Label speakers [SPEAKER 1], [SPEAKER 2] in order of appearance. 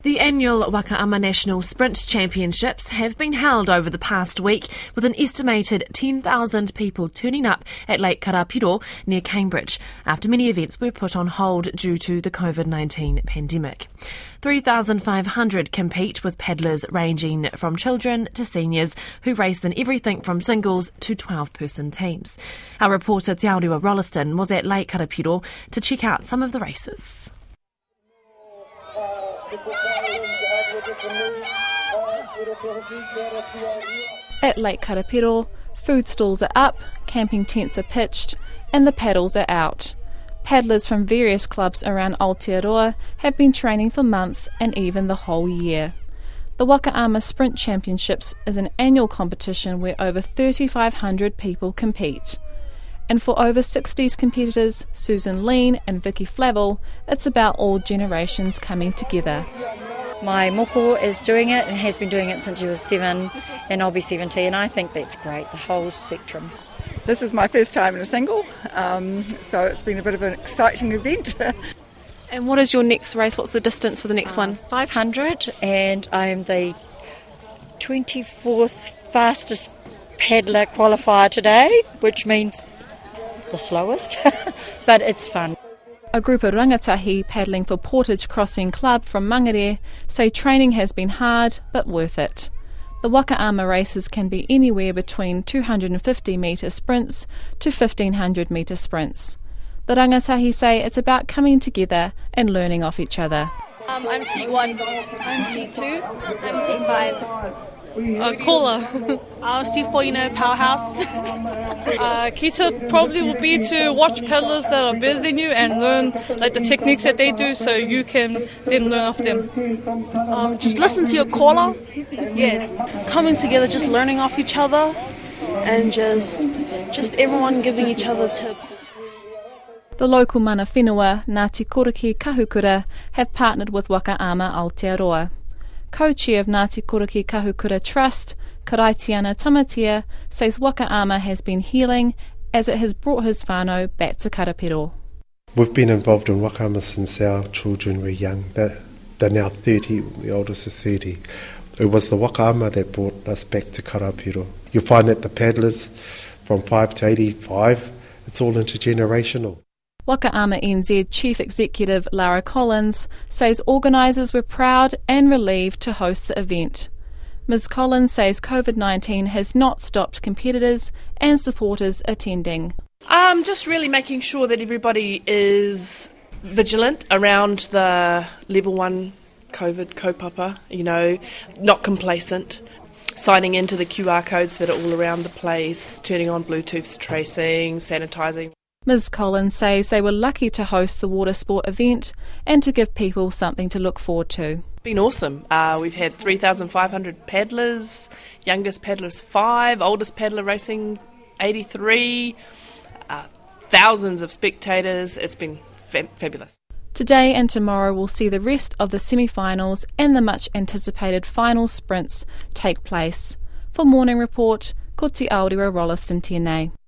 [SPEAKER 1] The annual Wakaama National Sprint Championships have been held over the past week, with an estimated 10,000 people turning up at Lake Karapiro near Cambridge, after many events were put on hold due to the COVID-19 pandemic. 3,500 compete, with paddlers ranging from children to seniors who race in everything from singles to 12-person teams. Our reporter Te Auriwa Rolleston was at Lake Karapiro to check out some of the races.
[SPEAKER 2] At Lake Karapiro, food stalls are up, camping tents are pitched, and the paddles are out. Paddlers from various clubs around Aotearoa have been training for months and even the whole year. The Wakaama Sprint Championships is an annual competition where over 3,500 people compete. And for over 60s competitors, Susan Lean and Vicky Flavel, it's about all generations coming together.
[SPEAKER 3] My moko is doing it and has been doing it since she was 7, and I'll be 70, and I think that's great, the whole spectrum.
[SPEAKER 4] This is my first time in a single, so it's been a bit of an exciting event.
[SPEAKER 2] And what is your next race? What's the distance for the next one?
[SPEAKER 3] 500, and I'm the 24th fastest paddler qualifier today, which means the slowest, but it's fun.
[SPEAKER 2] A group of rangatahi paddling for Portage Crossing Club from Mangere say training has been hard but worth it. The Wakaama races can be anywhere between 250-metre sprints to 1,500-metre sprints. The rangatahi say it's about coming together and learning off each other.
[SPEAKER 5] I'm seat 1. I'm seat 2. I'm seat 5.
[SPEAKER 6] Kola. C4, powerhouse. Key to probably will be to watch paddlers that are better than you and learn the techniques that they do, so you can then learn off them.
[SPEAKER 7] Just listen to your caller. Coming together, just learning off each other, and just everyone giving each other tips.
[SPEAKER 2] The local mana whenua, Ngāti Koriki Kahukura, have partnered with Wakaama Aotearoa. Co-chair of Ngāti Koriki Kahukura Trust, Karaitiana Tamatea, says Wakaama has been healing as it has brought his whānau back to Karapiro.
[SPEAKER 8] We've been involved in Wakaama since our children were young. They're now 30, the oldest is 30. It was the Wakaama that brought us back to Karapiro. You'll find that the paddlers from 5 to 85, it's all intergenerational.
[SPEAKER 2] Wakaama NZ Chief Executive Lara Collins says organisers were proud and relieved to host the event. Ms Collins says COVID-19 has not stopped competitors and supporters attending.
[SPEAKER 7] Just really making sure that everybody is vigilant around the level 1 COVID kaupapa, not complacent, signing into the QR codes that are all around the place, turning on Bluetooth tracing, sanitising.
[SPEAKER 2] Ms Collins says they were lucky to host the water sport event and to give people something to look forward to.
[SPEAKER 7] It's been awesome. We've had 3,500 paddlers, youngest paddlers 5, oldest paddler racing 83, thousands of spectators. It's been fabulous.
[SPEAKER 2] Today and tomorrow we'll see the rest of the semi-finals and the much anticipated final sprints take place. For Morning Report, ko Te Auriwa Rolleston tēnei.